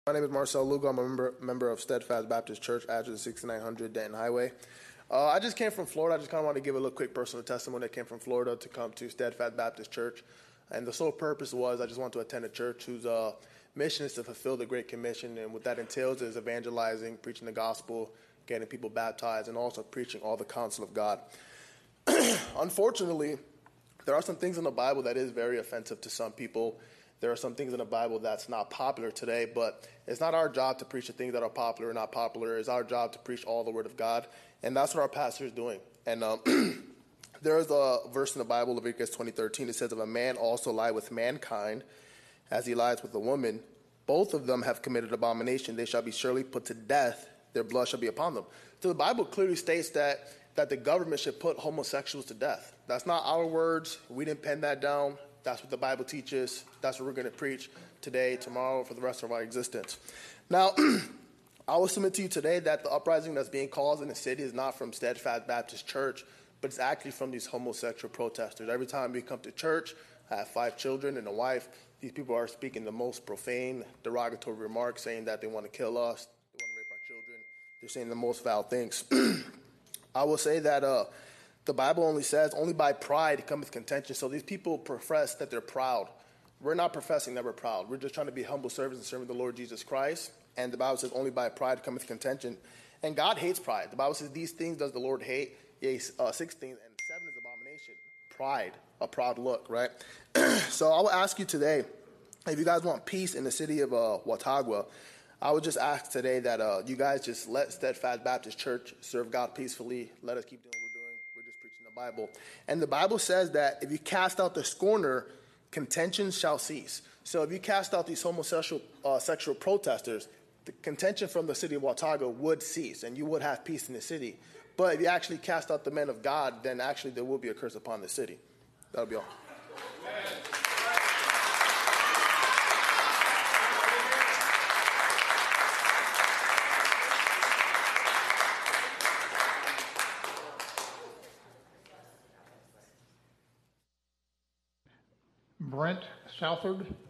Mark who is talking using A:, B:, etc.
A: My name is Marcel Lugo. I'm a member of Steadfast Baptist Church, address 6900 Denton Highway. I just came from Florida. I just kind of want to give a little quick personal testimony. I came from Florida to come to Steadfast Baptist Church. And the sole purpose was I just want to attend a church whose mission is to fulfill the Great Commission. And what that entails is evangelizing, preaching the gospel, getting people baptized, and also preaching all the counsel of God. Unfortunately, there are some things in the Bible that is very offensive to some people. There are some things in the Bible that's not popular today, but it's not our job to preach the things that are popular or not popular. It's our job to preach all the Word of God, and that's what our pastor is doing. And there is a verse in the Bible, Leviticus 20:13. It says, "If a man also lie with mankind, as he lies with a woman, both of them have committed abomination. They shall be surely put to death. Their blood shall be upon them." So the Bible clearly states that the government should put homosexuals to death. That's not our words. We didn't pen that down. That's what the Bible teaches. That's what we're going to preach today, tomorrow, for the rest of our existence. Now, I will submit to you today that the uprising that's being caused in the city is not from Steadfast Baptist Church, but it's actually from these homosexual protesters. Every time we come to church, I have 5 children and a wife. These people are speaking the most profane, derogatory remarks, saying that they want to kill us, they want to rape our children. They're saying the most foul things. I will say that the Bible only says, only by pride cometh contention. So these people profess that they're proud. We're not professing that we're proud. We're just trying to be humble servants and serving the Lord Jesus Christ. And the Bible says, only by pride cometh contention. And God hates pride. The Bible says, these things does the Lord hate. Yea, 6 things, and 7 is abomination. Pride, a proud look, right? So I will ask you today, if you guys want peace in the city of Watauga, I would just ask today that you guys just let Steadfast Baptist Church serve God peacefully. Let us keep doing what we're doing. We're just preaching the Bible. And the Bible says that if you cast out the scorner, contention shall cease. So if you cast out these homosexual sexual protesters, the contention from the city of Watauga would cease, and you would have peace in the city. But if you actually cast out the men of God, then actually there will be a curse upon the city. That'll be all.
B: Brent Southard.